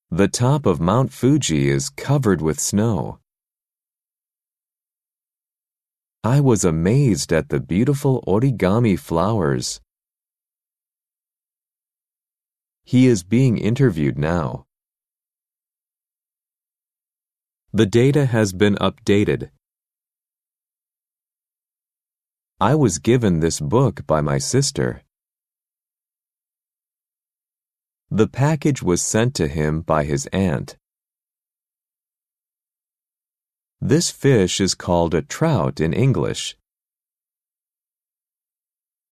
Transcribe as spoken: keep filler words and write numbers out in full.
The top of Mount Fuji is covered with snow. I was amazed at the beautiful origami flowers. He is being interviewed now. The data has been updated. I was given this book by my sister. The package was sent to him by his aunt. This fish is called a trout in English.